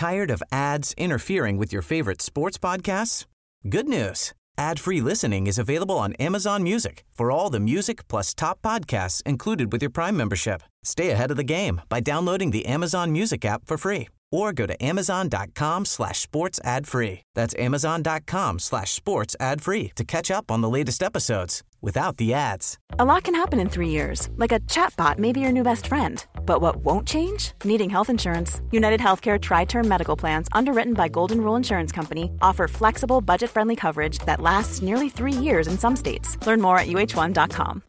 Tired of ads interfering with your favorite sports podcasts? Good news. Ad-free listening is available on Amazon Music for all the music plus top podcasts included with your Prime membership. Stay ahead of the game by downloading the Amazon Music app for free or go to amazon.com/sports ad free. That's amazon.com/sports ad free to catch up on the latest episodes without the ads. A lot can happen in 3 years, like a chatbot may be your new best friend. But what won't change? Needing health insurance. United Healthcare Tri-Term Medical Plans, underwritten by Golden Rule Insurance Company, offer flexible, budget-friendly coverage that lasts nearly 3 years in some states. Learn more at uh1.com.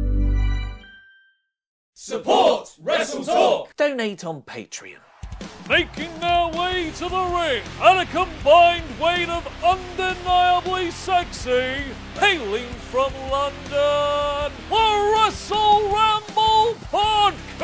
Support Wrestle Talk! Donate on Patreon. Making their way to the ring at a combined weight of undeniably sexy, hailing from London, the Wrestle Ramble Podcast!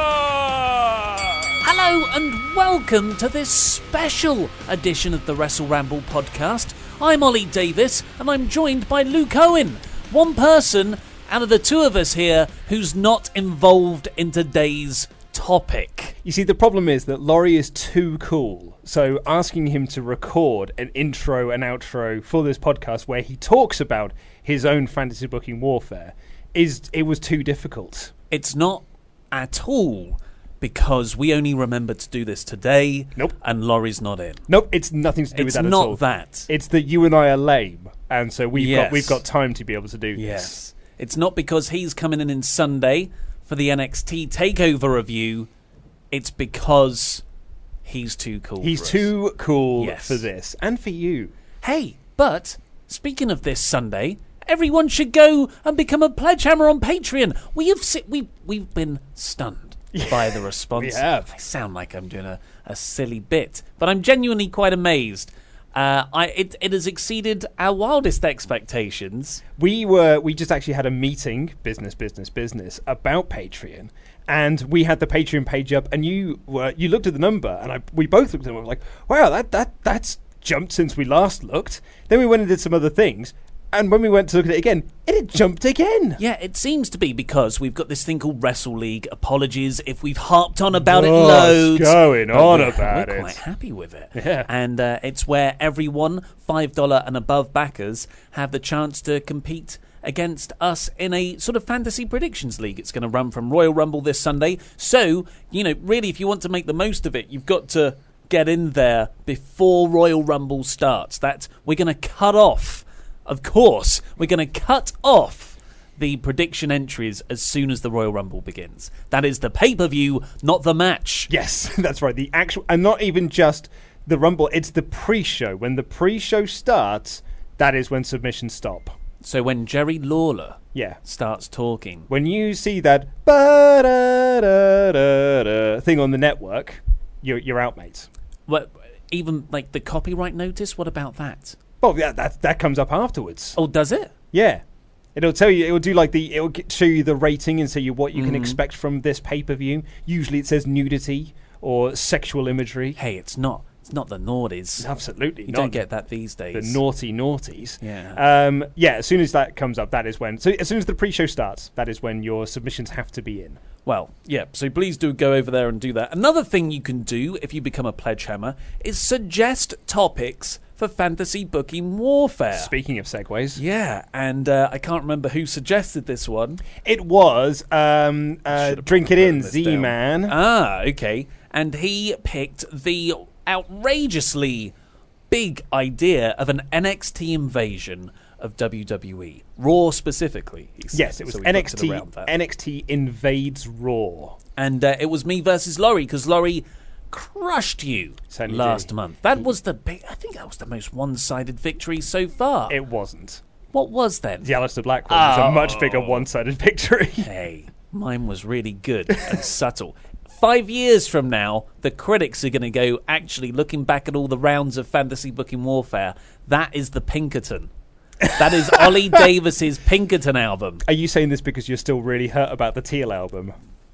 Hello and welcome to this special edition of the Wrestle Ramble Podcast. I'm Ollie Davis and I'm joined by Luke Owen, one person out of the two of us here who's not involved in today's topic. You see, the problem is that Laurie is too cool, so asking him to record an intro and outro for this podcast where he talks about his own fantasy booking warfare it was too difficult. It's not at all, because we only remembered to do this today. Nope. And Laurie's not in. Nope, it's nothing to do with that at all. It's not that. It's that you and I are lame, and so Yes. we've got time to be able to do Yes. this. It's not because he's coming in Sunday for the NXT TakeOver review. It's because he's too cool. He's for us. too cool Yes. for this, and for you. Hey, but speaking of this Sunday, everyone should go and become a pledgehammer on Patreon. We've been stunned by the response. We have. I sound like I'm doing a silly bit, but I'm genuinely quite amazed. It has exceeded our wildest expectations. We just actually had a meeting, business, about Patreon, and we had the Patreon page up, and you looked at the number, and we both looked at it and were like, wow, that's jumped since we last looked. Then we went and did some other things, and when we went to look at it again, it had jumped again. Yeah, it seems to be because we've got this thing called Wrestle League. Apologies if we've harped on about it loads. What's going on But about we're it? quite happy with it. Yeah. And it's where everyone, $5 and above backers, have the chance to compete against us in a sort of fantasy predictions league. It's going to run from Royal Rumble this Sunday. So, really, if you want to make the most of it, you've got to get in there before Royal Rumble starts. We're going to cut off. Of course, we're going to cut off the prediction entries as soon as the Royal Rumble begins. That is the pay-per-view, not the match. Yes, that's right. The actual, and not even just the Rumble, it's the pre-show. When the pre-show starts, that is when submissions stop. So when Jerry Lawler starts talking... When you see that ba-da-da-da-da thing on the network, you're out, mate. What, even like the copyright notice, what about that? Well, yeah, that comes up afterwards. Oh, does it? Yeah. It'll tell you, it'll show you the rating and tell you what you can expect from this pay-per-view. Usually it says nudity or sexual imagery. Hey, it's not the naughties. Absolutely You not. don't get that these days. The naughty naughties. Yeah. As soon as that comes up, that is when... So as soon as the pre-show starts, that is when your submissions have to be in. Well, yeah, so please do go over there and do that. Another thing you can do if you become a pledgehammer is suggest topics for fantasy booking warfare. Speaking of segues. Yeah, and I can't remember who suggested this one. It was Drink It In, Z-Man. Ah, okay. And he picked the outrageously big idea of an NXT invasion of WWE. Raw specifically, he said. Yes, it was So we booked it around NXT. that. NXT invades Raw. And it was me versus Laurie, because Laurie crushed you Certainly last did. month. That was I think that was the most one-sided victory so far. It wasn't. What was then? The Aleister Black one was a much bigger one-sided victory. Hey, mine was really good and subtle. 5 years from now, the critics are going to go, actually, looking back at all the rounds of fantasy booking warfare, that is the Pinkerton. That is Ollie Davis's Pinkerton album. Are you saying this because you're still really hurt about the Teal album?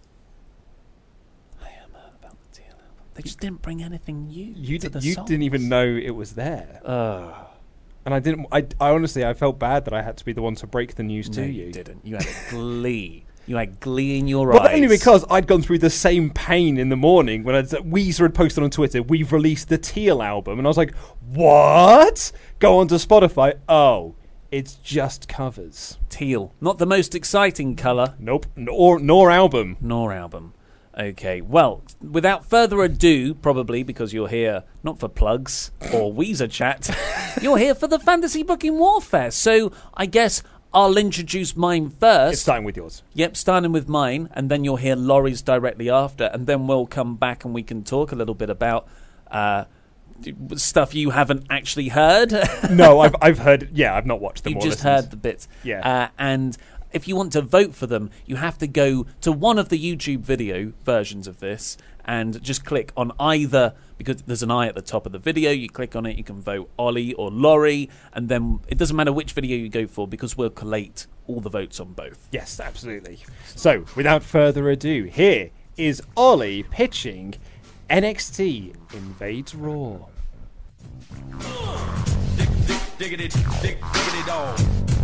I am hurt about the Teal album. They just didn't bring anything new You to the songs. didn't even know it was there. And I didn't. I honestly, I felt bad that I had to be the one to break the news to No, you. you didn't. You had a glee. You had glee in your Well, eyes. only because I'd gone through the same pain in the morning when Weezer had posted on Twitter, we've released the Teal album. And I was like, what? Go on to Spotify. Oh, it's just covers. Teal. Not the most exciting colour. Nope. Nor album. Nor album. Okay, well, without further ado, probably because you're here not for plugs or Weezer chat, you're here for the Fantasy Booking Warfare. So I guess I'll introduce mine first. It's starting with yours. Yep, starting with mine, and then you'll hear Laurie's directly after, and then we'll come back and we can talk a little bit about stuff you haven't actually heard. No, I've heard. Yeah, I've not watched them. You just heard the bits. Yeah. And if you want to vote for them, you have to go to one of the YouTube video versions of this and just click on either, because there's an eye at the top of the video, you click on it, you can vote Ollie or Laurie, and then it doesn't matter which video you go for because we'll collate all the votes on both. Yes, absolutely. So, without further ado, here is Ollie pitching NXT Invades Raw. Diggity dog.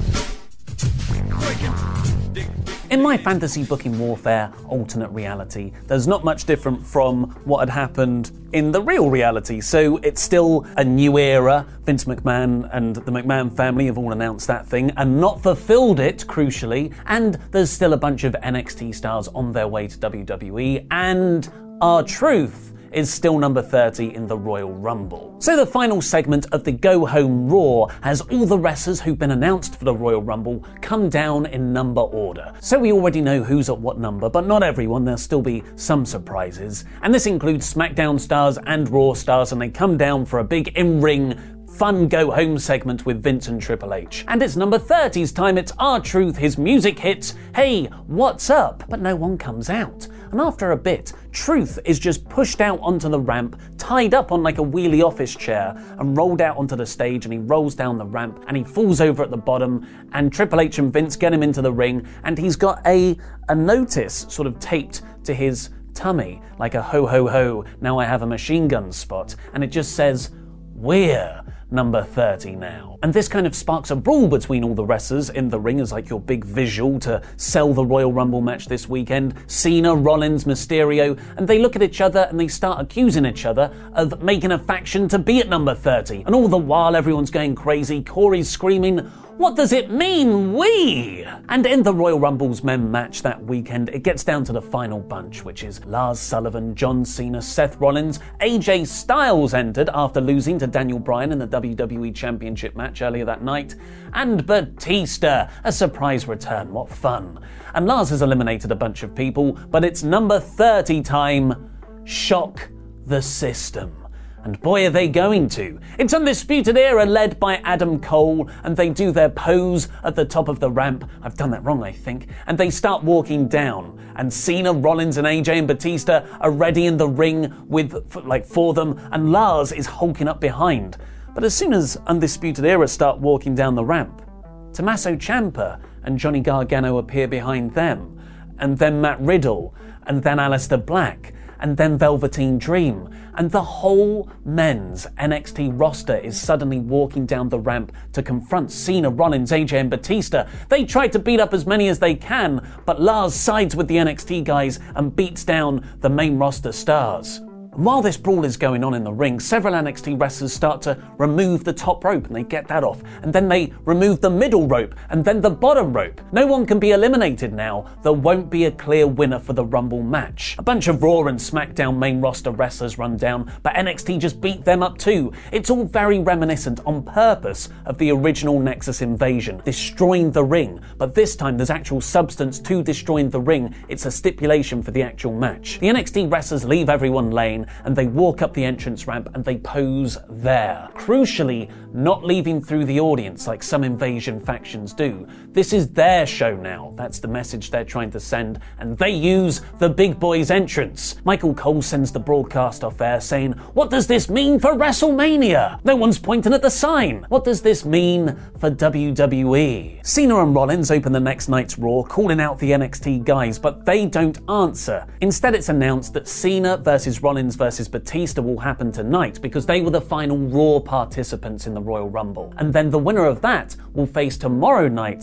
In my Fantasy Booking Warfare alternate reality, there's not much different from what had happened in the real reality. So it's still a new era. Vince McMahon and the McMahon family have all announced that thing and not fulfilled it, crucially. And there's still a bunch of NXT stars on their way to WWE. And R-Truth is still number 30 in the Royal Rumble. So the final segment of the Go Home Raw has all the wrestlers who've been announced for the Royal Rumble come down in number order. So we already know who's at what number, but not everyone. There'll still be some surprises. And this includes SmackDown stars and Raw stars, and they come down for a big in-ring fun go-home segment with Vince and Triple H. And it's number 30's time. It's R-Truth. His music hits, "Hey, what's up?" But no one comes out. And after a bit, Truth is just pushed out onto the ramp, tied up on like a wheelie office chair, and rolled out onto the stage, and he rolls down the ramp, and he falls over at the bottom, and Triple H and Vince get him into the ring, and he's got a notice sort of taped to his tummy, like a ho ho ho, now I have a machine gun spot, and it just says, "We're number 30 now." And this kind of sparks a brawl between all the wrestlers in the ring as like your big visual to sell the Royal Rumble match this weekend. Cena, Rollins, Mysterio, and they look at each other and they start accusing each other of making a faction to be at number 30. And all the while everyone's going crazy. Corey's screaming, "What does it mean, we?" And in the Royal Rumble's men match that weekend, it gets down to the final bunch, which is Lars Sullivan, John Cena, Seth Rollins. AJ Styles entered after losing to Daniel Bryan in the WWE Championship match earlier that night. And Batista, a surprise return, what fun. And Lars has eliminated a bunch of people, but it's number 30 time. Shock the system. And boy, are they going to. It's Undisputed Era led by Adam Cole, and they do their pose at the top of the ramp. I've done that wrong, I think. And they start walking down. And Cena, Rollins, and AJ and Batista are ready in the ring for them, and Lars is hulking up behind. But as soon as Undisputed Era start walking down the ramp, Tommaso Ciampa and Johnny Gargano appear behind them, and then Matt Riddle, and then Aleister Black, and then Velveteen Dream, and the whole men's NXT roster is suddenly walking down the ramp to confront Cena, Rollins, AJ and Batista. They try to beat up as many as they can, but Lars sides with the NXT guys and beats down the main roster stars. And while this brawl is going on in the ring, several NXT wrestlers start to remove the top rope, and they get that off. And then they remove the middle rope, and then the bottom rope. No one can be eliminated now. There won't be a clear winner for the Rumble match. A bunch of Raw and SmackDown main roster wrestlers run down, but NXT just beat them up too. It's all very reminiscent on purpose of the original Nexus invasion, destroying the ring. But this time there's actual substance to destroying the ring. It's a stipulation for the actual match. The NXT wrestlers leave everyone lane, and they walk up the entrance ramp and they pose there. Crucially, not leaving through the audience like some invasion factions do. This is their show now. That's the message they're trying to send, and they use the big boys entrance. Michael Cole sends the broadcast off air saying, "What does this mean for WrestleMania?" No one's pointing at the sign. What does this mean for WWE? Cena and Rollins open the next night's Raw, calling out the NXT guys, but they don't answer. Instead, it's announced that Cena versus Rollins versus Batista will happen tonight because they were the final Raw participants in the Royal Rumble. And then the winner of that will face tomorrow night's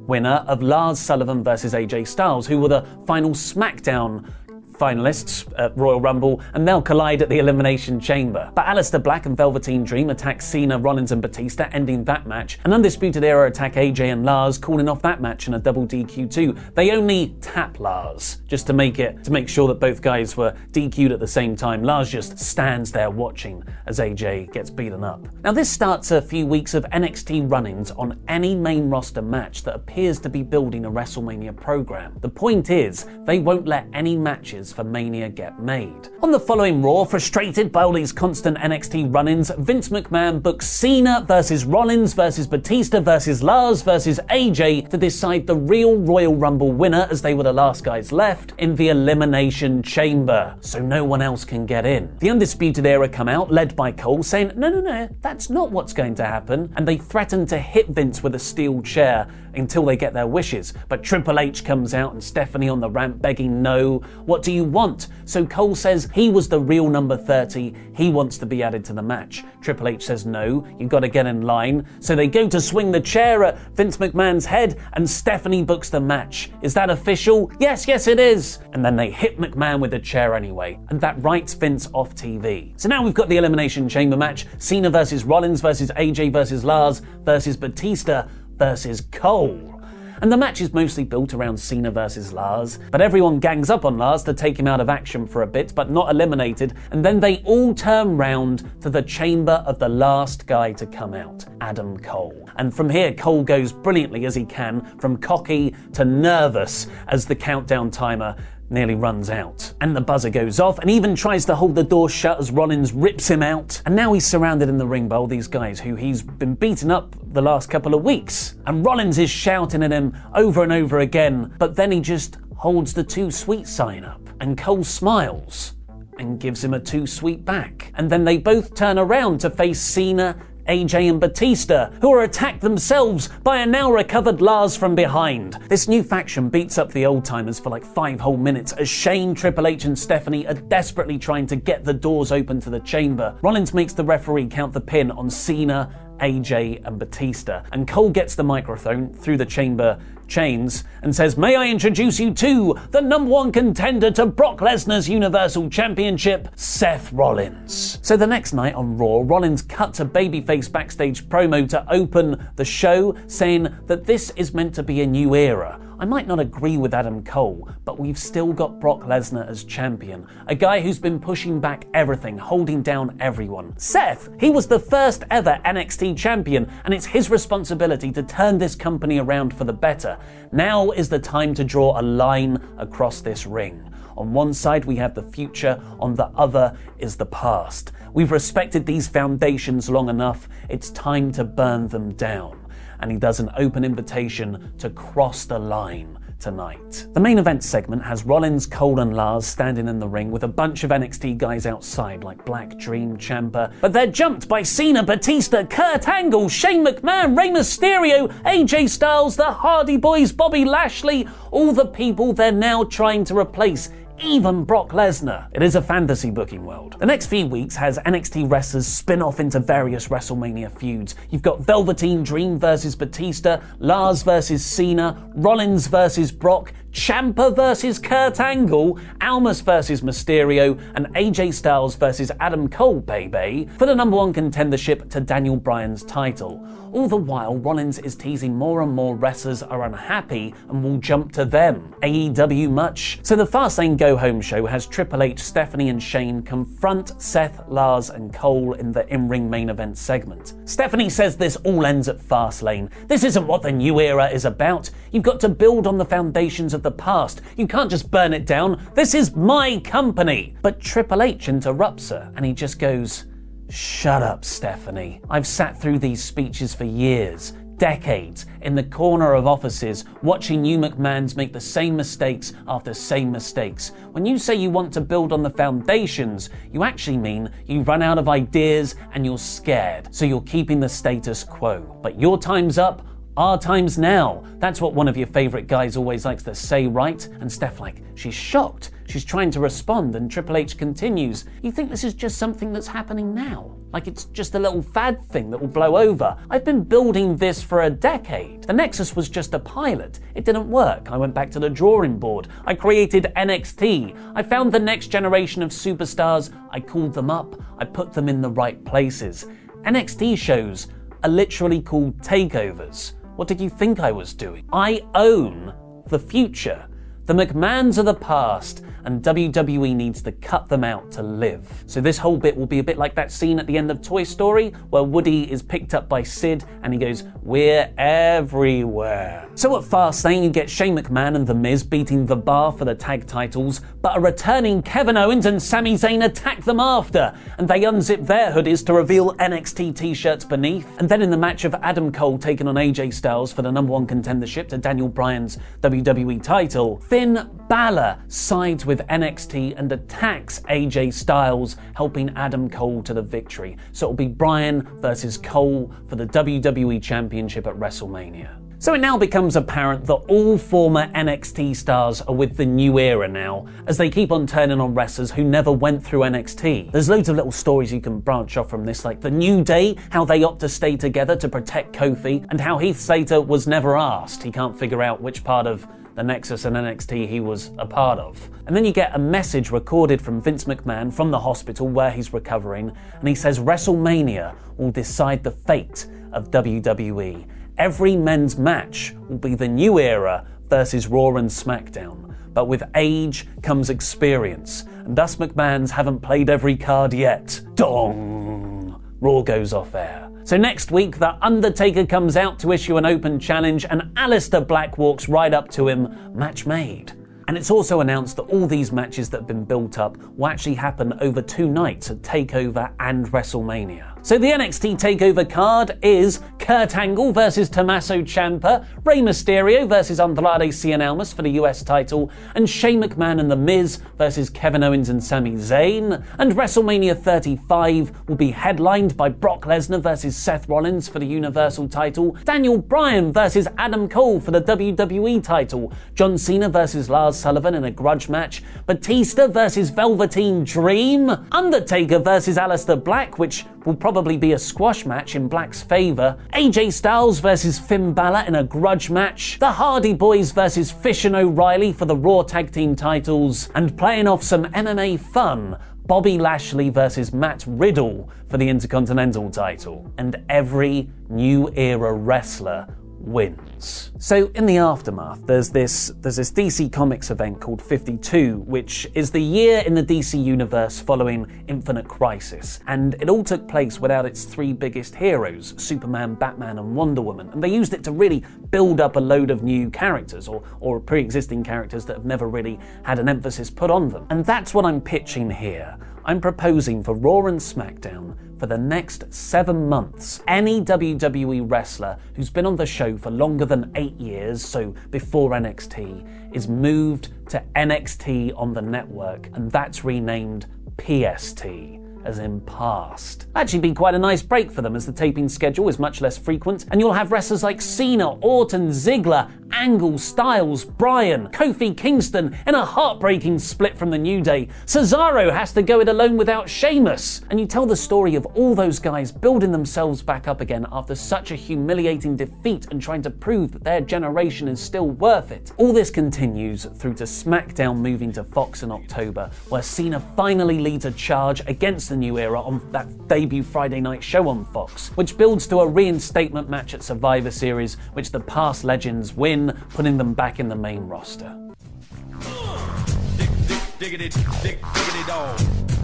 winner of Lars Sullivan versus AJ Styles, who were the final SmackDown finalists at Royal Rumble, and they'll collide at the Elimination Chamber. But Aleister Black and Velveteen Dream attack Cena, Rollins and Batista, ending that match. And Undisputed Era attack AJ and Lars, calling off that match in a double DQ too. They only tap Lars, just to make sure that both guys were DQ'd at the same time. Lars just stands there watching as AJ gets beaten up. Now this starts a few weeks of NXT run-ins on any main roster match that appears to be building a WrestleMania program. The point is, they won't let any matches for Mania get made. On the following Raw, frustrated by all these constant NXT run-ins, Vince McMahon books Cena versus Rollins versus Batista versus Lars versus AJ to decide the real Royal Rumble winner, as they were the last guys left, in the Elimination Chamber, so no one else can get in. The Undisputed Era come out, led by Cole, saying, no, that's not what's going to happen, and they threaten to hit Vince with a steel chair until they get their wishes. But Triple H comes out and Stephanie on the ramp begging, no, what do you want? So Cole says he was the real number 30, he wants to be added to the match. Triple H says no, you've got to get in line. So they go to swing the chair at Vince McMahon's head and Stephanie books the match. Is that official? Yes it is. And then they hit McMahon with the chair anyway, and that writes Vince off TV. So now we've got the Elimination Chamber match, Cena versus Rollins versus AJ versus Lars versus Batista versus Cole. And the match is mostly built around Cena versus Lars, but everyone gangs up on Lars to take him out of action for a bit, but not eliminated, and then they all turn round to the chamber of the last guy to come out, Adam Cole. And from here, Cole goes brilliantly as he can, from cocky to nervous as the countdown timer nearly runs out. And the buzzer goes off and even tries to hold the door shut as Rollins rips him out. And now he's surrounded in the ring by all these guys who he's been beaten up the last couple of weeks. And Rollins is shouting at him over and over again, but then he just holds the too sweet sign up. And Cole smiles and gives him a too sweet back. And then they both turn around to face Cena, AJ and Batista, who are attacked themselves by a now recovered Lars from behind. This new faction beats up the old timers for like 5 whole minutes as Shane, Triple H and Stephanie are desperately trying to get the doors open to the chamber. Rollins makes the referee count the pin on Cena, AJ and Batista, and Cole gets the microphone through the chamber chains and says, "May I introduce you to the #1 contender to Brock Lesnar's Universal Championship, Seth Rollins." So the next night on Raw, Rollins cut a babyface backstage promo to open the show, saying that this is meant to be a new era. I might not agree with Adam Cole, but we've still got Brock Lesnar as champion, a guy who's been pushing back everything, holding down everyone. Seth, he was the first ever NXT champion, and it's his responsibility to turn this company around for the better. Now is the time to draw a line across this ring. On one side we have the future, on the other is the past. We've respected these foundations long enough, it's time to burn them down. And he does an open invitation to cross the line tonight. The main event segment has Rollins, Cole and Lars standing in the ring with a bunch of NXT guys outside like Black, Dream, Ciampa, but they're jumped by Cena, Batista, Kurt Angle, Shane McMahon, Rey Mysterio, AJ Styles, the Hardy Boys, Bobby Lashley, all the people they're now trying to replace, even Brock Lesnar. It is a fantasy booking world. The next few weeks has NXT wrestlers spin off into various WrestleMania feuds. You've got Velveteen Dream versus Batista, Lars versus Cena, Rollins versus Brock, Ciampa versus Kurt Angle, Almas versus Mysterio, and AJ Styles versus Adam Cole, baby, for the #1 contendership to Daniel Bryan's title. All the while, Rollins is teasing more and more wrestlers are unhappy and will jump to them. AEW much? So the Fastlane Go Home show has Triple H, Stephanie and Shane confront Seth, Lars and Cole in the in-ring main event segment. Stephanie says this all ends at Fastlane. This isn't what the new era is about. You've got to build on the foundations of the past. You can't just burn it down. This is my company. But Triple H interrupts her and he just goes, "Shut up, Stephanie. I've sat through these speeches for years, decades, in the corner of offices, watching you McMahons make the same mistakes after same mistakes. When you say you want to build on the foundations, you actually mean you run out of ideas and you're scared, so you're keeping the status quo. But your time's up, our time's now." That's what one of your favourite guys always likes to say, right? And Steph, she's shocked. She's trying to respond, and Triple H continues, "You think this is just something that's happening now? like it's just a little fad thing that will blow over. I've been building this for a decade. The Nexus was just a pilot. It didn't work. I went back to the drawing board. I created NXT. I found the next generation of superstars. I called them up. I put them in the right places. NXT shows are literally called takeovers. What did you think I was doing? I own the future. The McMahons are the past, and WWE needs to cut them out to live. So this whole bit will be a bit like that scene at the end of Toy Story, where Woody is picked up by Sid, and he goes, "We're everywhere." So at Fastlane, you get Shane McMahon and The Miz beating The Bar for the tag titles, but a returning Kevin Owens and Sami Zayn attack them after, and they unzip their hoodies to reveal NXT t-shirts beneath. And then in the match of Adam Cole taking on AJ Styles for the #1 contendership to Daniel Bryan's WWE title, Finn Balor sides with NXT and attacks AJ Styles, helping Adam Cole to the victory. So it'll be Bryan versus Cole for the WWE Championship at WrestleMania. So it now becomes apparent that all former NXT stars are with the new era now, as they keep on turning on wrestlers who never went through NXT. There's loads of little stories you can branch off from this, like the New Day, how they opt to stay together to protect Kofi, and how Heath Slater was never asked. He can't figure out which part of the Nexus and NXT he was a part of. And then you get a message recorded from Vince McMahon from the hospital where he's recovering, and he says WrestleMania will decide the fate of WWE. Every men's match will be the new era versus Raw and SmackDown. But with age comes experience, and us McMahons haven't played every card yet. Dong! Raw goes off air. So next week, The Undertaker comes out to issue an open challenge, and Aleister Black walks right up to him, match made. And it's also announced that all these matches that have been built up will actually happen over 2 nights at TakeOver and WrestleMania. So the NXT TakeOver card is Kurt Angle versus Tommaso Ciampa, Rey Mysterio versus Andrade Cien Almas for the US title, and Shane McMahon and The Miz versus Kevin Owens and Sami Zayn. And WrestleMania 35 will be headlined by Brock Lesnar versus Seth Rollins for the Universal title, Daniel Bryan versus Adam Cole for the WWE title, John Cena versus Lars Sullivan in a grudge match, Batista versus Velveteen Dream, Undertaker versus Aleister Black, which will probably be a squash match in Black's favour, AJ Styles versus Finn Balor in a grudge match, the Hardy Boys versus Fish and O'Reilly for the Raw Tag Team titles, and playing off some MMA fun, Bobby Lashley versus Matt Riddle for the Intercontinental title. And every new era wrestler wins. So in the aftermath, there's this DC Comics event called 52, which is the year in the DC universe following Infinite Crisis, and it all took place without its 3 biggest heroes, Superman, Batman and Wonder Woman, and they used it to really build up a load of new characters or pre-existing characters that have never really had an emphasis put on them. And that's what I'm pitching here. I'm proposing for Raw and SmackDown for the next 7 months, any WWE wrestler who's been on the show for longer than 8 years, so before NXT, is moved to NXT on the network, and that's renamed PST, as in past. Actually be quite a nice break for them, as the taping schedule is much less frequent, and you'll have wrestlers like Cena, Orton, Ziggler, Angle, Styles, Bryan, Kofi Kingston in a heartbreaking split from the New Day. Cesaro has to go it alone without Sheamus. And you tell the story of all those guys building themselves back up again after such a humiliating defeat and trying to prove that their generation is still worth it. All this continues through to SmackDown moving to Fox in October, where Cena finally leads a charge against the new era on that debut Friday night show on Fox, which builds to a reinstatement match at Survivor Series, which the past legends win, putting them back in the main roster. Diggity dog.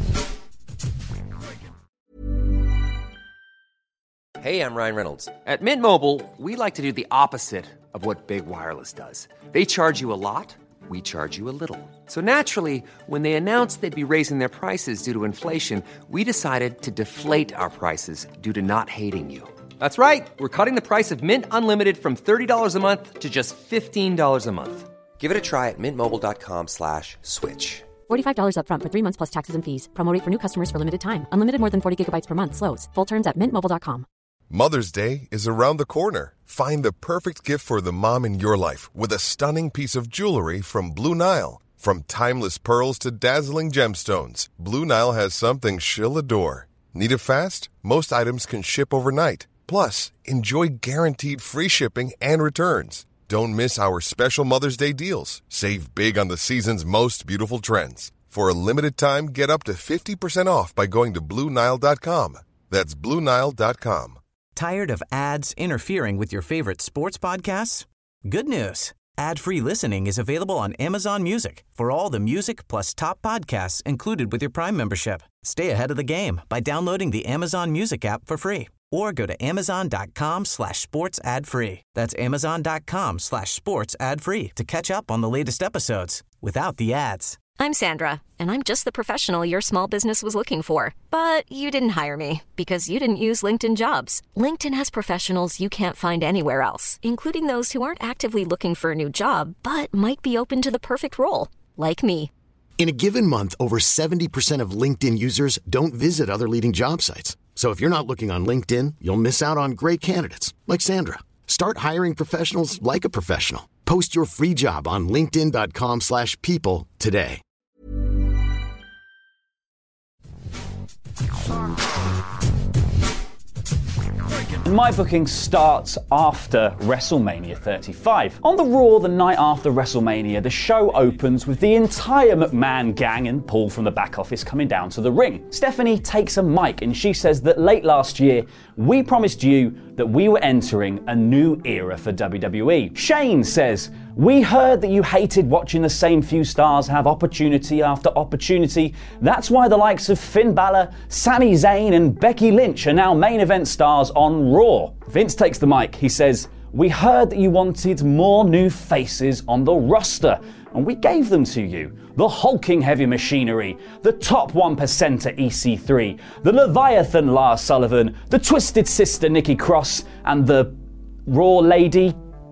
Hey, I'm Ryan Reynolds. At Mint Mobile, we like to do the opposite of what Big Wireless does. They charge you a lot, we charge you a little. So naturally, when they announced they'd be raising their prices due to inflation, we decided to deflate our prices due to not hating you. That's right. We're cutting the price of Mint Unlimited from $30 a month to just $15 a month. Give it a try at mintmobile.com/switch. $45 up front for 3 months plus taxes and fees. Promo rate for new customers for limited time. Unlimited more than 40 gigabytes per month slows. Full terms at mintmobile.com. Mother's Day is around the corner. Find the perfect gift for the mom in your life with a stunning piece of jewelry from Blue Nile. From timeless pearls to dazzling gemstones, Blue Nile has something she'll adore. Need it fast? Most items can ship overnight. Plus, enjoy guaranteed free shipping and returns. Don't miss our special Mother's Day deals. Save big on the season's most beautiful trends. For a limited time, get up to 50% off by going to BlueNile.com. That's BlueNile.com. Tired of ads interfering with your favorite sports podcasts? Good news. Ad-free listening is available on Amazon Music for all the music plus top podcasts included with your Prime membership. Stay ahead of the game by downloading the Amazon Music app for free or go to amazon.com/sports ad free. That's amazon.com/sports ad free to catch up on the latest episodes without the ads. I'm Sandra, and I'm just the professional your small business was looking for. But you didn't hire me because you didn't use LinkedIn Jobs. LinkedIn has professionals you can't find anywhere else, including those who aren't actively looking for a new job, but might be open to the perfect role, like me. In a given month, over 70% of LinkedIn users don't visit other leading job sites. So if you're not looking on LinkedIn, you'll miss out on great candidates like Sandra. Start hiring professionals like a professional. Post your free job on linkedin.com/people today. My booking starts after WrestleMania 35. On the Raw the night after WrestleMania, the show opens with the entire McMahon gang and Paul from the back office coming down to the ring. Stephanie takes a mic and she says that late last year, we promised you that we were entering a new era for WWE. Shane says, we heard that you hated watching the same few stars have opportunity after opportunity. That's why the likes of Finn Balor, Sami Zayn and Becky Lynch are now main event stars on Raw. Vince takes the mic. He says, we heard that you wanted more new faces on the roster, and we gave them to you. The hulking heavy machinery, the top 1%er EC3, the Leviathan Lars Sullivan, the Twisted Sister Nikki Cross, and the Raw Lady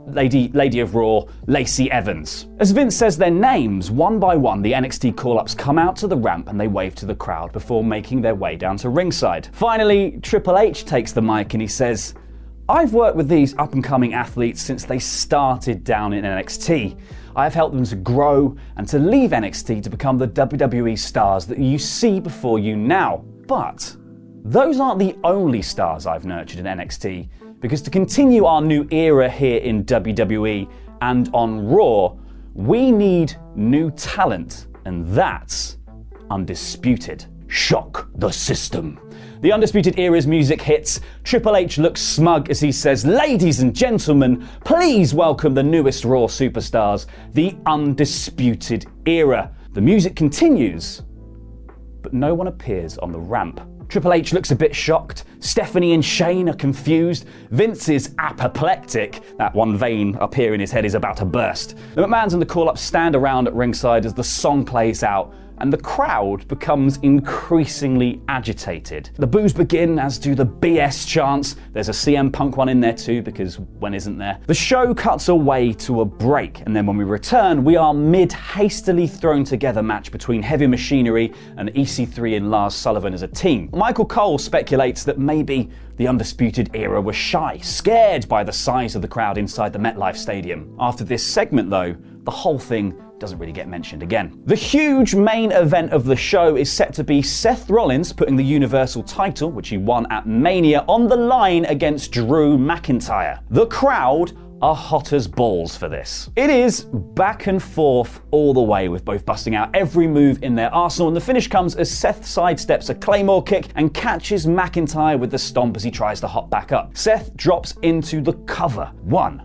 of Raw, Lacey Evans. As Vince says their names, one by one, the NXT call-ups come out to the ramp and they wave to the crowd before making their way down to ringside. Finally, Triple H takes the mic and he says, I've worked with these up-and-coming athletes since they started down in NXT. I've helped them to grow and to leave NXT to become the WWE stars that you see before you now. But those aren't the only stars I've nurtured in NXT, because to continue our new era here in WWE and on Raw, we need new talent, and that's Undisputed. Shock the system. The Undisputed Era's music hits. Triple H looks smug as he says, ladies and gentlemen, please welcome the newest Raw superstars, the Undisputed Era. The music continues, but no one appears on the ramp. Triple H looks a bit shocked. Stephanie and Shane are confused. Vince is apoplectic. That one vein up here in his head is about to burst. The McMahons and the call-ups stand around at ringside as the song plays out, and the crowd becomes increasingly agitated. The boos begin, as do the BS chants. There's a CM Punk one in there too, because when isn't there? The show cuts away to a break, and then when we return, we are mid-hastily thrown together match between Heavy Machinery and EC3 and Lars Sullivan as a team. Michael Cole speculates that maybe the Undisputed Era was shy, scared by the size of the crowd inside the MetLife Stadium. After this segment though, the whole thing doesn't really get mentioned again. The huge main event of the show is set to be Seth Rollins putting the Universal title, which he won at Mania, on the line against Drew McIntyre. The crowd are hot as balls for this. It is back and forth all the way, with both busting out every move in their arsenal, and the finish comes as Seth sidesteps a Claymore kick and catches McIntyre with the stomp as he tries to hop back up. Seth drops into the cover. 1,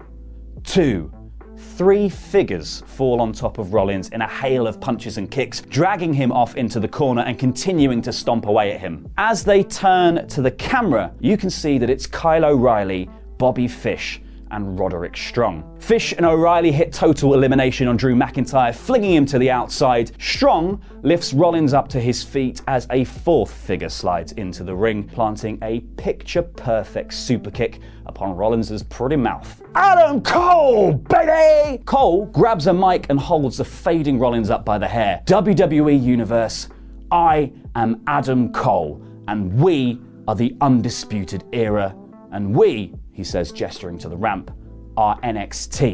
2, 3 figures fall on top of Rollins in a hail of punches and kicks, dragging him off into the corner and continuing to stomp away at him. As they turn to the camera, you can see that it's Kyle O'Reilly, Bobby Fish, and Roderick Strong. Fish and O'Reilly hit total elimination on Drew McIntyre, flinging him to the outside. Strong lifts Rollins up to his feet as a 4th figure slides into the ring, planting a picture-perfect super kick upon Rollins' pretty mouth. Adam Cole, baby! Cole grabs a mic and holds the fading Rollins up by the hair. WWE Universe, I am Adam Cole, and we are the Undisputed Era, and we, he says, gesturing to the ramp, are NXT.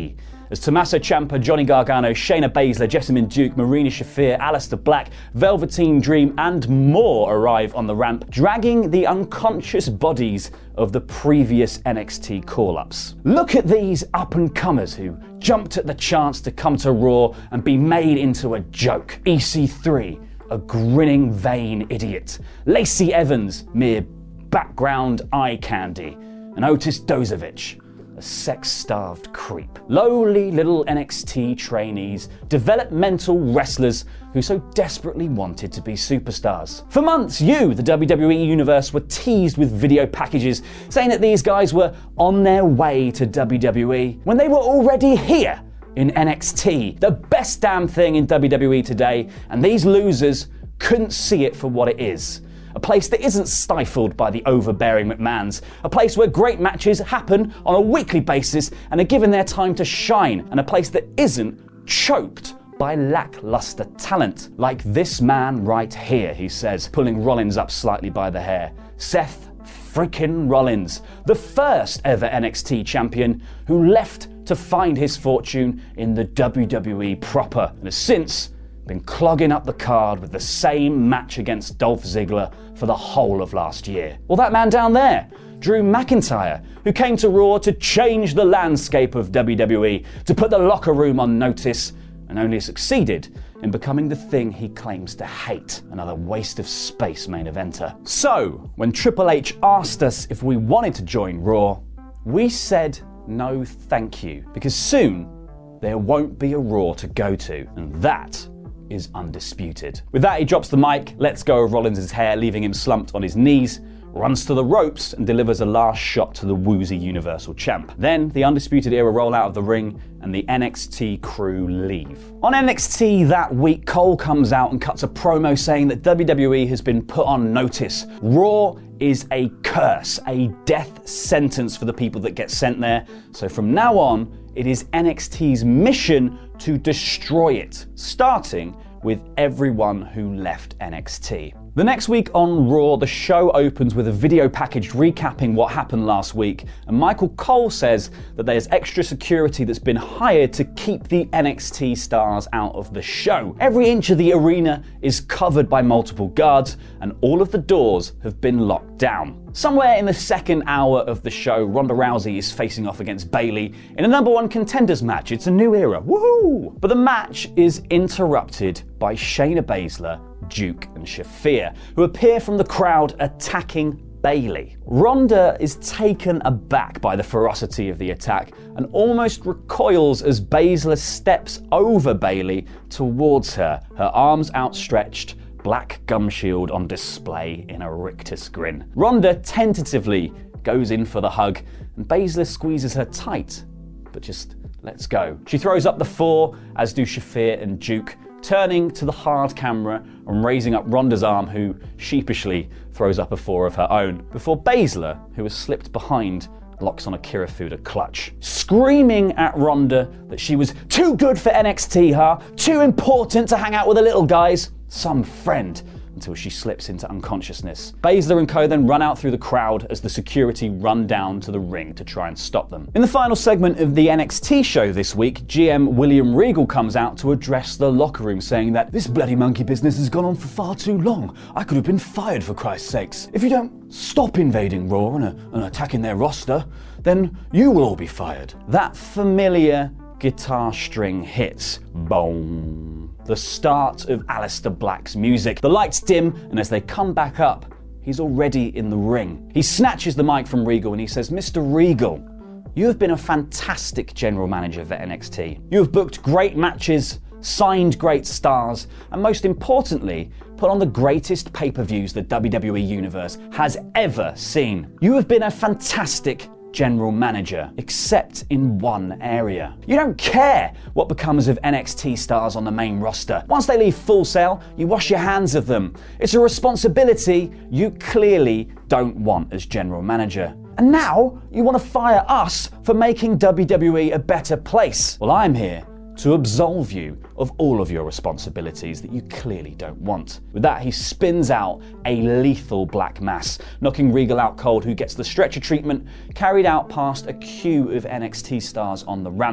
as Tommaso Ciampa, Johnny Gargano, Shayna Baszler, Jessamyn Duke, Marina Shafir, Aleister Black, Velveteen Dream and more arrive on the ramp, dragging the unconscious bodies of the previous NXT call-ups. Look at these up-and-comers who jumped at the chance to come to Raw and be made into a joke. EC3, a grinning vain idiot. Lacey Evans, mere background eye candy. And Otis Dozovic, a sex-starved creep. Lowly little NXT trainees, developmental wrestlers who so desperately wanted to be superstars. For months, you, the WWE Universe, were teased with video packages saying that these guys were on their way to WWE when they were already here in NXT, the best damn thing in WWE today, and these losers couldn't see it for what it is. A place that isn't stifled by the overbearing McMahons. A place where great matches happen on a weekly basis and are given their time to shine. And a place that isn't choked by lackluster talent. Like this man right here, he says, pulling Rollins up slightly by the hair. Seth freaking Rollins, the first ever NXT champion who left to find his fortune in the WWE proper. And has since been clogging up the card with the same match against Dolph Ziggler for the whole of last year. Well, that man down there, Drew McIntyre, who came to Raw to change the landscape of WWE, to put the locker room on notice, and only succeeded in becoming the thing he claims to hate, another waste of space main eventer. So, when Triple H asked us if we wanted to join Raw, we said no thank you, because soon there won't be a Raw to go to, and that is undisputed. With that, he drops the mic, lets go of Rollins' hair, leaving him slumped on his knees, runs to the ropes and delivers a last shot to the woozy Universal Champ. Then the Undisputed Era roll out of the ring and the NXT crew leave. On NXT that week, Cole comes out and cuts a promo saying that WWE has been put on notice. Raw is a curse, a death sentence for the people that get sent there. So from now on, it is NXT's mission to destroy it, starting with everyone who left NXT. The next week on Raw, the show opens with a video package recapping what happened last week, and Michael Cole says that there's extra security that's been hired to keep the NXT stars out of the show. Every inch of the arena is covered by multiple guards, and all of the doors have been locked down. Somewhere in the second hour of the show, Ronda Rousey is facing off against Bayley in a number one contenders match. It's a new era, woohoo! But the match is interrupted by Shayna Baszler, Duke and Shafir, who appear from the crowd attacking Bayley. Ronda is taken aback by the ferocity of the attack and almost recoils as Baszler steps over Bayley towards her, her arms outstretched, black gum shield on display in a rictus grin. Ronda tentatively goes in for the hug, and Baszler squeezes her tight, but just lets go. She throws up the 4, as do Shafir and Duke, turning to the hard camera and raising up Ronda's arm, who sheepishly throws up a 4 of her own, before Baszler, who has slipped behind, locks on a Kirifuda clutch, screaming at Ronda that she was too good for NXT, too important to hang out with the little guys, some friend, until she slips into unconsciousness. Baszler and co then run out through the crowd as the security run down to the ring to try and stop them. In the final segment of the NXT show this week, GM William Regal comes out to address the locker room, saying that this bloody monkey business has gone on for far too long. I could have been fired, for Christ's sakes. If you don't stop invading Raw and attacking their roster, then you will all be fired. That familiar guitar string hits. Boom. The start of Aleister Black's music. The lights dim, and as they come back up, he's already in the ring. He snatches the mic from Regal and he says, Mr. Regal, you have been a fantastic general manager for NXT. You have booked great matches, signed great stars, and most importantly, put on the greatest pay-per-views the WWE Universe has ever seen. You have been a fantastic general manager, except in one area. You don't care what becomes of NXT stars on the main roster. Once they leave Full Sail, you wash your hands of them. It's a responsibility you clearly don't want as general manager. And now you want to fire us for making WWE a better place. Well, I'm here to absolve you of all of your responsibilities that you clearly don't want. With that, he spins out a lethal black mass, knocking Regal out cold, who gets the stretcher treatment, carried out past a queue of NXT stars on the ramp,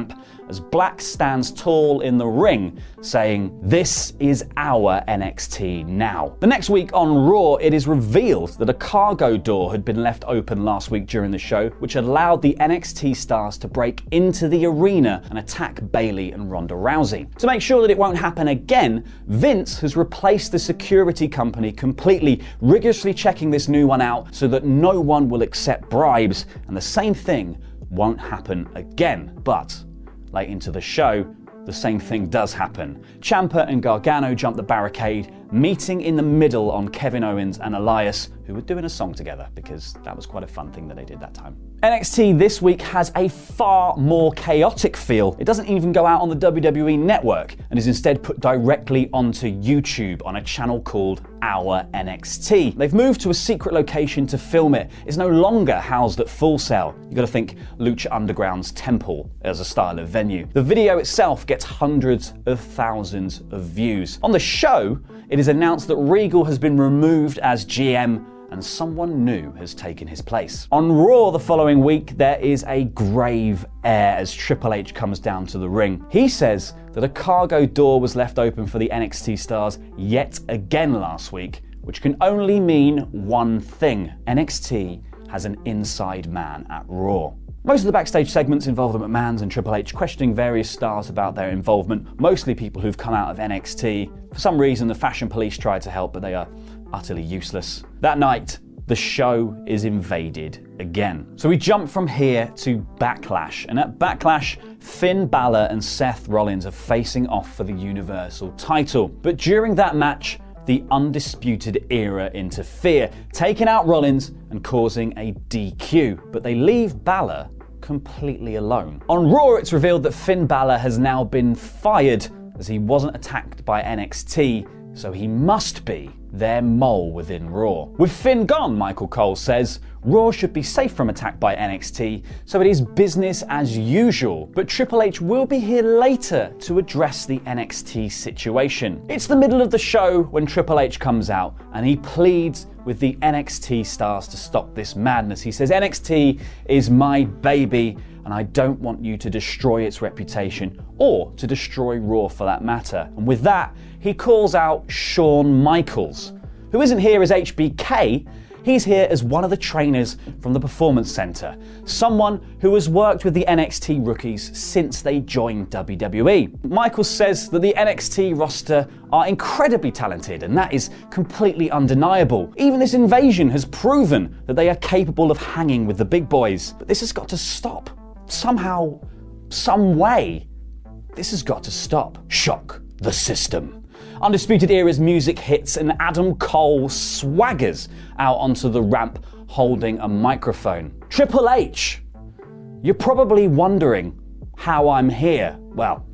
as Black stands tall in the ring, saying, "This is our NXT now." The next week on Raw, it is revealed that a cargo door had been left open last week during the show, which allowed the NXT stars to break into the arena and attack Bayley and Ronda Rousey. To make sure that it won't happen again, Vince has replaced the security company completely, rigorously checking this new one out so that no one will accept bribes, and the same thing won't happen again. But late into the show, the same thing does happen. Ciampa and Gargano jump the barricade, meeting in the middle on Kevin Owens and Elias, who were doing a song together, because that was quite a fun thing that they did that time. NXT this week has a far more chaotic feel. It doesn't even go out on the WWE Network and is instead put directly onto YouTube on a channel called Our NXT. They've moved to a secret location to film it. It's no longer housed at Full Sail. You've got to think Lucha Underground's temple as a style of venue. The video itself gets hundreds of thousands of views. On the show, it is announced that Regal has been removed as GM and someone new has taken his place. On Raw the following week, there is a grave air as Triple H comes down to the ring. He says that a cargo door was left open for the NXT stars yet again last week, which can only mean one thing: NXT has an inside man at Raw. Most of the backstage segments involve the McMahons and Triple H questioning various stars about their involvement, mostly people who've come out of NXT. For some reason, the Fashion Police tried to help, but they are utterly useless. That night, the show is invaded again. So we jump from here to Backlash, and at Backlash, Finn Balor and Seth Rollins are facing off for the Universal title. But during that match, the Undisputed Era interfere, taking out Rollins and causing a DQ, but they leave Balor completely alone. On Raw, it's revealed that Finn Balor has now been fired as he wasn't attacked by NXT, so he must be their mole within Raw. With Finn gone, Michael Cole says, Raw should be safe from attack by NXT, so it is business as usual. But Triple H will be here later to address the NXT situation. It's the middle of the show when Triple H comes out and he pleads with the NXT stars to stop this madness. He says, NXT is my baby and I don't want you to destroy its reputation or to destroy Raw for that matter. And with that, he calls out Shawn Michaels, who isn't here as HBK. He's here as one of the trainers from the Performance Center, someone who has worked with the NXT rookies since they joined WWE. Michaels says that the NXT roster are incredibly talented, and that is completely undeniable. Even this invasion has proven that they are capable of hanging with the big boys. But this has got to stop. Somehow, some way, this has got to stop. Shock the system. Undisputed Era's music hits and Adam Cole swaggers out onto the ramp holding a microphone. Triple H, you're probably wondering how I'm here. Well,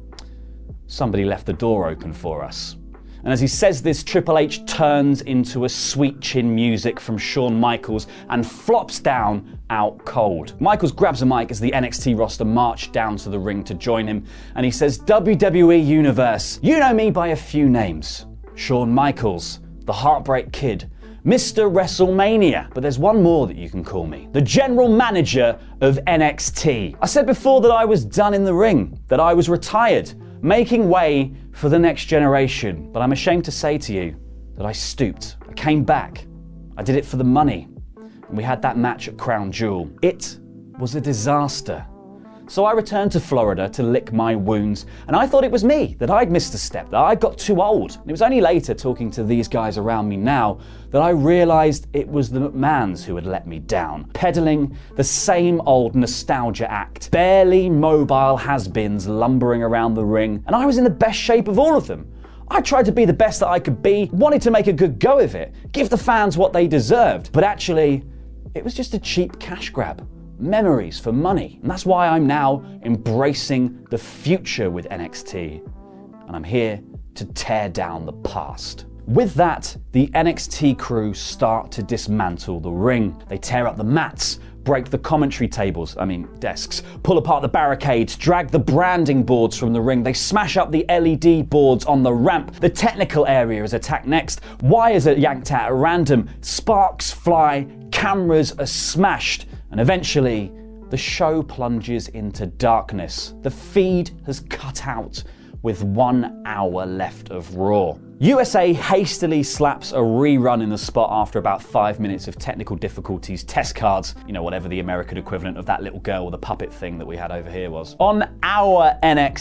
somebody left the door open for us. And as he says this, Triple H turns into a sweet chin music from Shawn Michaels and flops down out cold. Michaels grabs a mic as the NXT roster march down to the ring to join him, and he says, WWE Universe, you know me by a few names. Shawn Michaels, the Heartbreak Kid, Mr. WrestleMania, but there's one more that you can call me. The General Manager of NXT. I said before that I was done in the ring, that I was retired, making way for the next generation. But I'm ashamed to say to you that I stooped. I came back. I did it for the money. And we had that match at Crown Jewel. It was a disaster. So I returned to Florida to lick my wounds, and I thought it was me, that I'd missed a step, that I got too old. And it was only later, talking to these guys around me now, that I realised it was the McMahons who had let me down, peddling the same old nostalgia act. Barely mobile has-beens lumbering around the ring, and I was in the best shape of all of them. I tried to be the best that I could be, wanted to make a good go of it, give the fans what they deserved, but actually, it was just a cheap cash grab. Memories for money. And that's why I'm now embracing the future with NXT. And I'm here to tear down the past. With that, the NXT crew start to dismantle the ring. They tear up the mats, break the commentary tables, desks, pull apart the barricades, drag the branding boards from the ring. They smash up the LED boards on the ramp. The technical area is attacked next. Wires are yanked out at random. Sparks fly. Cameras are smashed. And eventually, the show plunges into darkness. The feed has cut out with 1 hour left of Raw. USA hastily slaps a rerun in the spot after about 5 minutes of technical difficulties, test cards, whatever the American equivalent of that little girl with a puppet thing that we had over here was. On our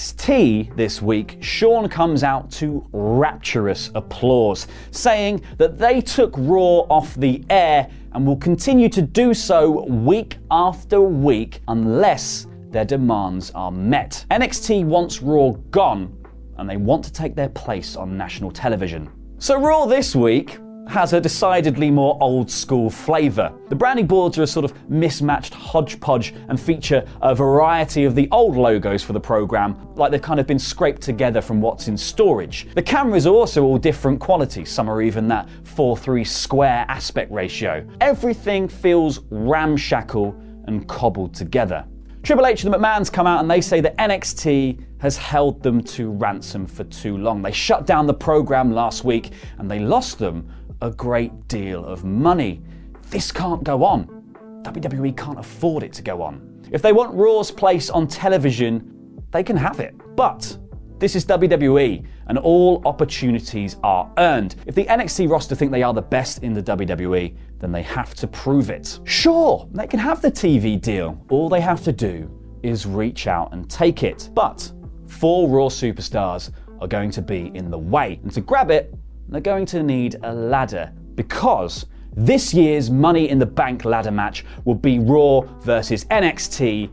NXT this week, Shawn comes out to rapturous applause, saying that they took Raw off the air and will continue to do so week after week unless their demands are met. NXT wants Raw gone, and they want to take their place on national television. So Raw this week has a decidedly more old school flavour. The branding boards are a sort of mismatched hodgepodge and feature a variety of the old logos for the programme, like they've kind of been scraped together from what's in storage. The cameras are also all different quality, some are even that 4:3 square aspect ratio. Everything feels ramshackle and cobbled together. Triple H and the McMahons come out and they say that NXT has held them to ransom for too long. They shut down the program last week and they lost them a great deal of money. This can't go on. WWE can't afford it to go on. If they want Raw's place on television, they can have it. But this is WWE and all opportunities are earned. If the NXT roster think they are the best in the WWE, then they have to prove it. Sure, they can have the TV deal. All they have to do is reach out and take it. But 4 Raw superstars are going to be in the way. And to grab it, they're going to need a ladder, because this year's Money in the Bank ladder match will be Raw versus NXT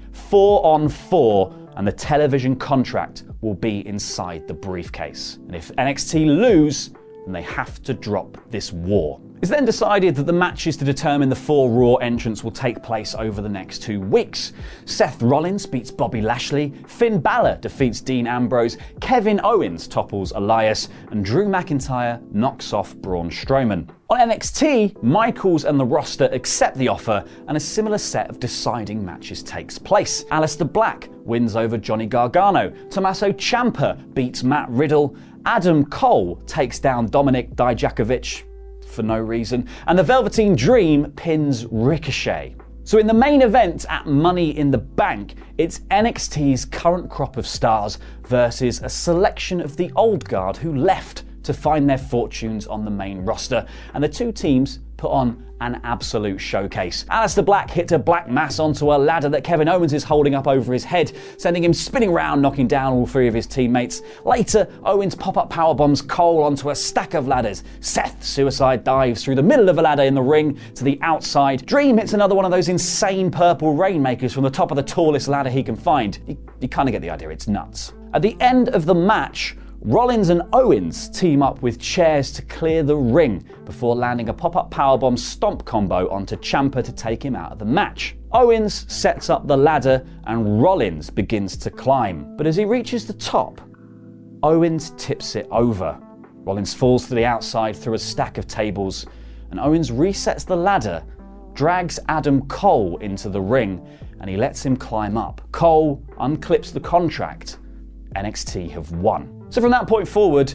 4-on-4, and the television contract will be inside the briefcase. And if NXT lose, then they have to drop this war. It's then decided that the matches to determine the 4 Raw entrants will take place over the next 2 weeks. Seth Rollins beats Bobby Lashley, Finn Balor defeats Dean Ambrose, Kevin Owens topples Elias, and Drew McIntyre knocks off Braun Strowman. On NXT, Michaels and the roster accept the offer and a similar set of deciding matches takes place. Aleister Black wins over Johnny Gargano, Tommaso Ciampa beats Matt Riddle, Adam Cole takes down Dominik Dijakovic for no reason, and the Velveteen Dream pins Ricochet. So in the main event at Money in the Bank, it's NXT's current crop of stars versus a selection of the old guard who left to find their fortunes on the main roster, and the two teams put on an absolute showcase. Aleister Black hits a black mass onto a ladder that Kevin Owens is holding up over his head, sending him spinning around, knocking down all 3 of his teammates. Later, Owens pop-up powerbombs Cole onto a stack of ladders. Seth suicide dives through the middle of a ladder in the ring to the outside. Dream hits another one of those insane purple rainmakers from the top of the tallest ladder he can find. You kind of get the idea, it's nuts. At the end of the match, Rollins and Owens team up with chairs to clear the ring before landing a pop-up powerbomb stomp combo onto Ciampa to take him out of the match. Owens sets up the ladder and Rollins begins to climb, but as he reaches the top, Owens tips it over. Rollins falls to the outside through a stack of tables, and Owens resets the ladder, drags Adam Cole into the ring, and he lets him climb up. Cole unclips the contract. NXT have won. So from that point forward,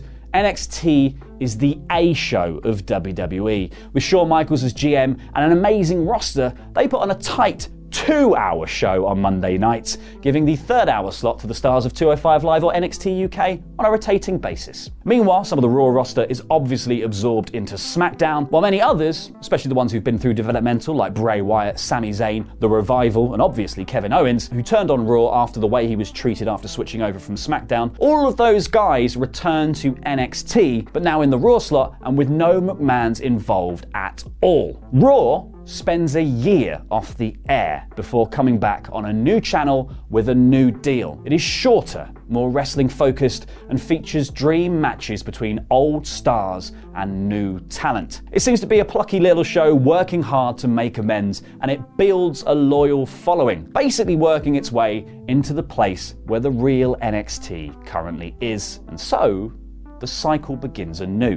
NXT is the A show of WWE. With Shawn Michaels as GM and an amazing roster, they put on a tight 2-hour show on Monday nights, giving the 3rd hour slot to the stars of 205 Live or NXT UK on a rotating basis. Meanwhile, some of the Raw roster is obviously absorbed into SmackDown, while many others, especially the ones who've been through developmental like Bray Wyatt, Sami Zayn, The Revival, and obviously Kevin Owens, who turned on Raw after the way he was treated after switching over from SmackDown, all of those guys return to NXT, but now in the Raw slot and with no McMahons involved at all. Raw spends a year off the air before coming back on a new channel with a new deal. It is shorter, more wrestling focused, and features dream matches between old stars and new talent. It seems to be a plucky little show working hard to make amends, and it builds a loyal following, basically working its way into the place where the real NXT currently is. And so, the cycle begins anew.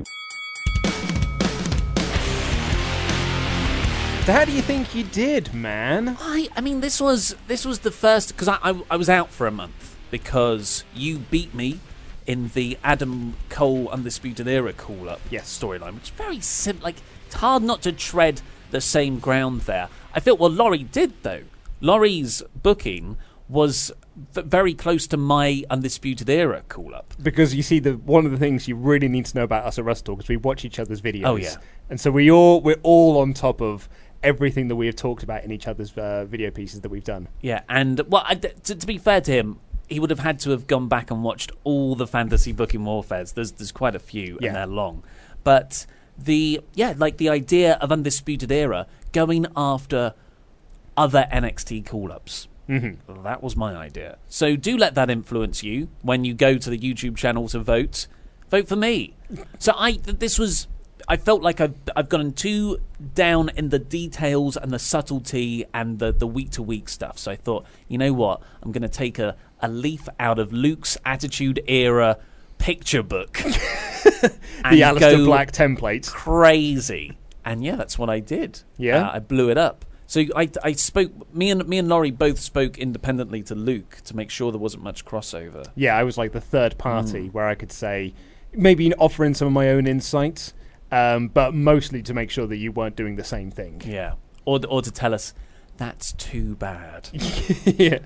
So how do you think you did, man? I mean, this was the first, because I was out for a month because you beat me in the Adam Cole Undisputed Era call-up storyline, which is very simple. Like, it's hard not to tread the same ground there. I feel, well, Laurie did, though. Laurie's booking was very close to my Undisputed Era call-up. Because you see, one of the things you really need to know about us at WrestleTalk is we watch each other's videos. Oh, yeah. And so we're all on top of everything that we have talked about in each other's video pieces that we've done. Yeah, and to be fair to him, he would have had to have gone back and watched all the fantasy booking warfares. There's quite a few, and they're long. But the idea of Undisputed Era going after other NXT call-ups. Mm-hmm. That was my idea. So do let that influence you when you go to the YouTube channel to vote. Vote for me. So I felt like I've gotten too down in the details and the subtlety and the week-to-week stuff. So I thought, you know what? I'm going to take a leaf out of Luke's Attitude Era picture book. The Aleister Black template. Crazy. And yeah, that's what I did. Yeah? I blew it up. So I spoke. Me and Laurie both spoke independently to Luke to make sure there wasn't much crossover. Yeah, I was like the third party where I could say, maybe offer in some of my own insights, but mostly to make sure that you weren't doing the same thing. Yeah, or to tell us that's too bad. Yeah,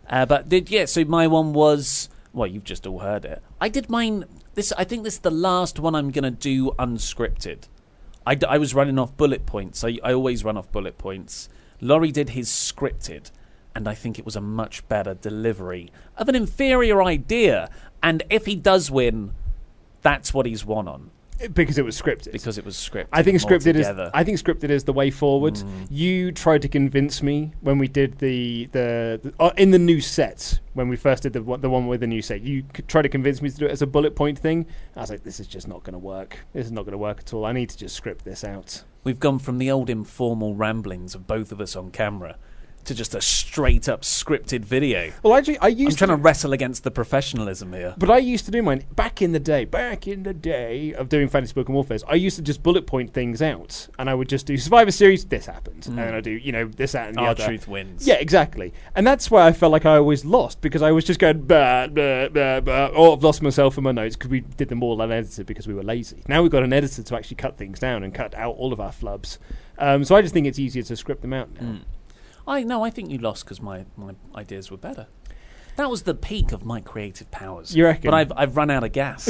So my one was, well, you've just all heard it. I did mine. I think this is the last one I'm gonna do unscripted. I was running off bullet points. I always run off bullet points. Laurie did his scripted, and I think it was a much better delivery of an inferior idea. And if he does win, that's what he's won on. Because it was scripted. I think scripted is the way forward. You tried to convince me when we did the in the new set, when we first did the one with the new set. You tried to convince me to do it as a bullet point thing. I was like, this is just not going to work. This is not going to work at all. I need to just script this out. We've gone from the old informal ramblings of both of us on camera to just a straight-up scripted video. Well, actually, I'm trying to wrestle against the professionalism here. But I used to do mine back in the day of doing Fantasy Booking Warfares. I used to just bullet point things out, and I would just do Survivor Series, this happened, and then I do, this, that, and the other. R-Truth wins. Yeah, exactly. And that's why I felt like I always lost, because I was just going, blah, blah, blah, blah, or I've lost myself in my notes, because we did them all unedited because we were lazy. Now we've got an editor to actually cut things down and cut out all of our flubs. So I just think it's easier to script them out now. I think you lost because my ideas were better. That was the peak of my creative powers. You reckon? But I've run out of gas.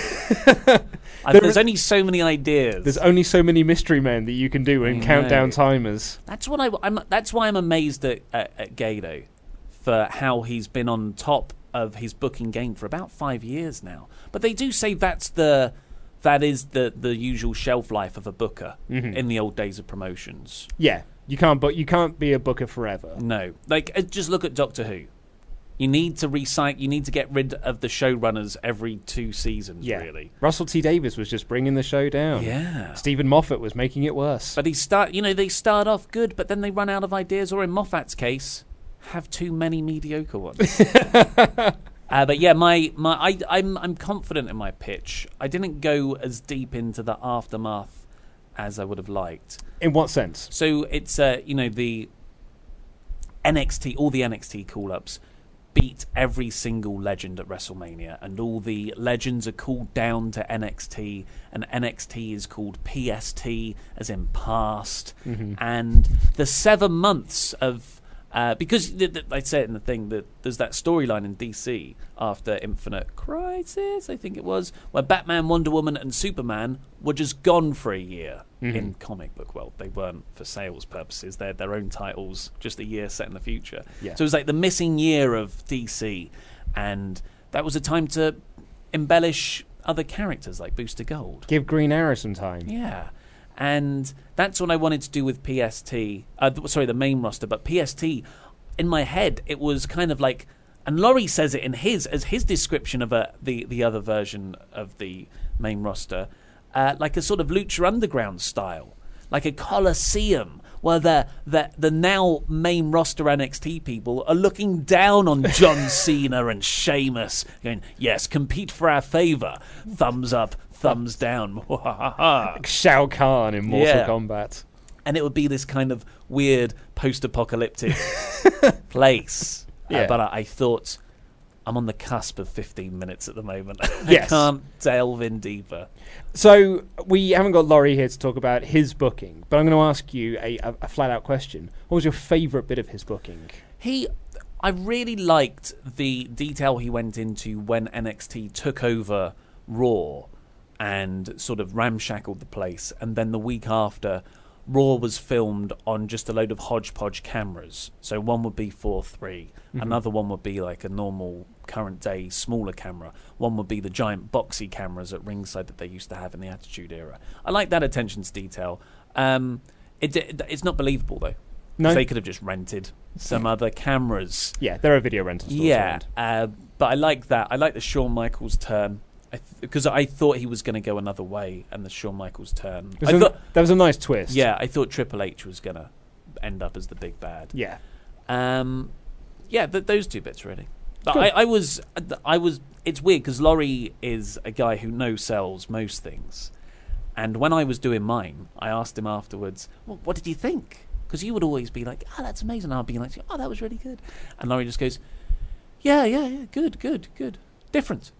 There's only so many ideas. There's only so many mystery men that you can do and count down timers. That's why I'm amazed at Gado for how he's been on top of his booking game for about 5 years now. But they do say that is the usual shelf life of a booker in the old days of promotions. Yeah. You can't be a booker forever. No. Just look at Doctor Who. You need to recycle. You need to get rid of the showrunners every 2 seasons, really. Russell T Davies was just bringing the show down. Yeah. Stephen Moffat was making it worse. But they start off good, but then they run out of ideas, or in Moffat's case, have too many mediocre ones. But yeah, I'm confident in my pitch. I didn't go as deep into the aftermath as I would have liked. In what sense? So it's the NXT, all the NXT call-ups beat every single legend at WrestleMania, and all the legends are called down to NXT, and NXT is called PST, as in past, and the 7 months of because I say it in the thing that there's that storyline in DC after Infinite Crisis, I think it was, where Batman, Wonder Woman, and Superman were just gone for a year in comic book world. They weren't for sales purposes. They're their own titles, just a year set in the future. Yeah. So it was like the missing year of DC, and that was a time to embellish other characters like Booster Gold. Give Green Arrow some time. Yeah. And that's what I wanted to do with PST. The main roster. But PST, in my head, it was kind of like... And Laurie says it in his description of the other version of the main roster, like a sort of Lucha Underground style. Like a Coliseum, where the now main roster NXT people are looking down on John Cena and Sheamus, going, yes, compete for our favour. Thumbs up, thumbs down. Like Shao Kahn in Mortal Kombat. And it would be this kind of weird post-apocalyptic place. Yeah. But I thought I'm on the cusp of 15 minutes at the moment. Yes. I can't delve in deeper. So we haven't got Laurie here to talk about his booking, but I'm going to ask you a flat-out question. What was your favourite bit of his booking? I really liked the detail he went into when NXT took over Raw and sort of ramshackled the place, and then the week after, Raw was filmed on just a load of hodgepodge cameras. So one would be 4:3, another one would be like a normal current day smaller camera, one would be the giant boxy cameras at ringside that they used to have in the Attitude Era. I like that attention to detail. It's not believable though. No, they could have just rented some other cameras. Yeah, there are video rental stores around. But I like that. I like the Shawn Michaels turn. Because I thought he was going to go another way, and the Shawn Michaels turn. That was a nice twist. Yeah, I thought Triple H was going to end up as the big bad. Yeah. Those two bits really. But I was. It's weird because Laurie is a guy who no-sells most things, and when I was doing mine, I asked him afterwards, well, "What did you think?" Because you would always be like, "Oh, that's amazing." I'd be like, "Oh, that was really good," and Laurie just goes, "Yeah, good, different."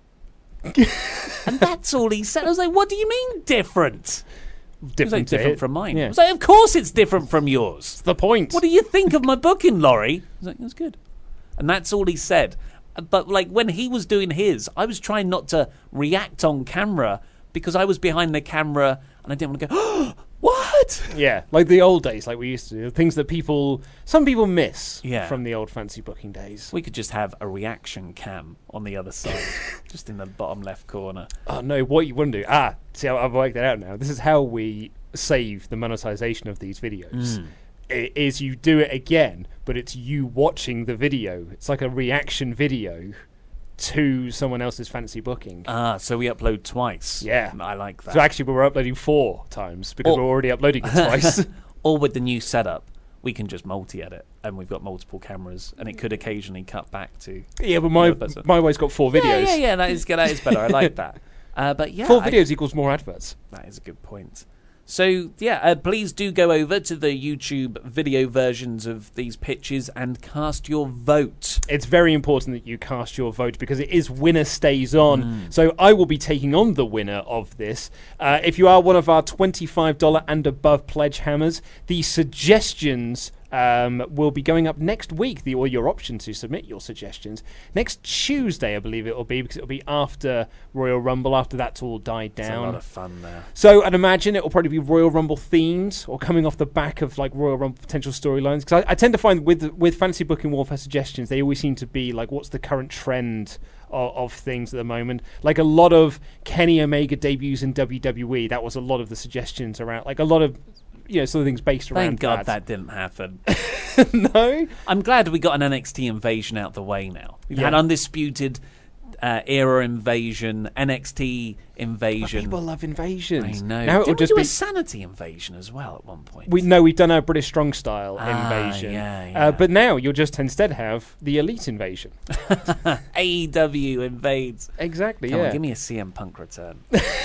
And that's all he said. I was like, what do you mean different? Different from mine. Yeah. I was like, of course it's different from yours. That's the point. What do you think of my booking, Laurie? I was like, it was good. And that's all he said. But like when he was doing his, I was trying not to react on camera because I was behind the camera and I didn't want to go, oh, what? Yeah, like the old days, like we used to do. Things that some people miss from the old fancy booking days. We could just have a reaction cam on the other side, just in the bottom left corner. Oh, no, what you wouldn't do. See, I've worked that out now. This is how we save the monetization of these videos. Is you do it again, but it's you watching the video. It's like a reaction video to someone else's fancy booking. So we upload twice. Yeah. I like that. So actually we're uploading 4 times because we're already uploading it twice. Or with the new setup, we can just multi-edit and we've got multiple cameras and it could occasionally cut back to... Yeah, but my way's got 4 videos. Yeah, that is better. I like that. But yeah, 4 videos equals more adverts. That is a good point. So, please do go over to the YouTube video versions of these pitches and cast your vote. It's very important that you cast your vote because it is winner stays on. So I will be taking on the winner of this. If you are one of our $25 and above pledge hammers, the suggestions will be going up next week, or your option to submit your suggestions. Next Tuesday, I believe it will be, because it will be after Royal Rumble, after that's all died down. It's a lot of fun there. So I'd imagine it will probably be Royal Rumble themed, or coming off the back of like Royal Rumble potential storylines. Because I tend to find with Fantasy Booking Warfare suggestions, they always seem to be like, what's the current trend of things at the moment? Like a lot of Kenny Omega debuts in WWE, that was a lot of the suggestions around, like a lot of sort of things based around Thank God that didn't happen. No? I'm glad we got an NXT invasion out the way now. We've had Undisputed Era invasion, NXT invasion. But people love invasions. I know. Now Didn't we do a Sanity invasion as well at one point? We've done our British Strong Style invasion. Yeah. But now you'll just instead have the Elite invasion. AEW invades. Exactly, Come on, give me a CM Punk return.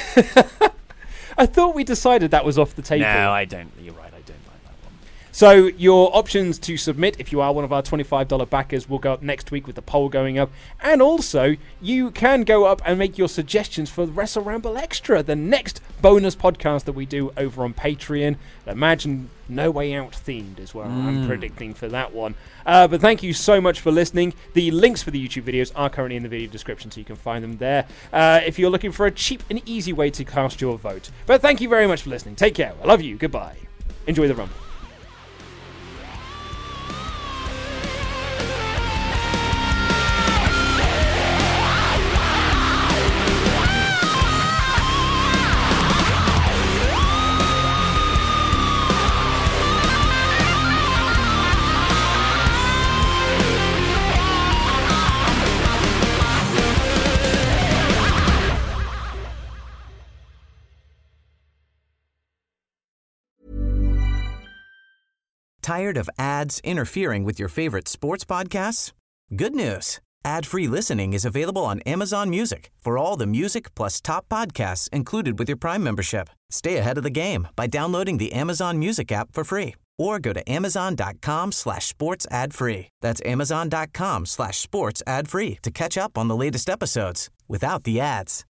I thought we decided that was off the table. No, I don't. You're right, I don't like that one. So your options to submit, if you are one of our $25 backers, will go up next week with the poll going up. And also, you can go up and make your suggestions for Wrestle Ramble Extra, the next bonus podcast that we do over on Patreon. Imagine No Way Out themed as well. I'm predicting for that one. But thank you so much for listening. The links for the YouTube videos are currently in the video description, so you can find them there if you're looking for a cheap and easy way to cast your vote. But thank you very much for listening. Take care. I love you. Goodbye. Enjoy the Rumble. Tired of ads interfering with your favorite sports podcasts? Good news. Ad-free listening is available on Amazon Music for all the music plus top podcasts included with your Prime membership. Stay ahead of the game by downloading the Amazon Music app for free or go to amazon.com/sports ad free. That's amazon.com/sports ad free to catch up on the latest episodes without the ads.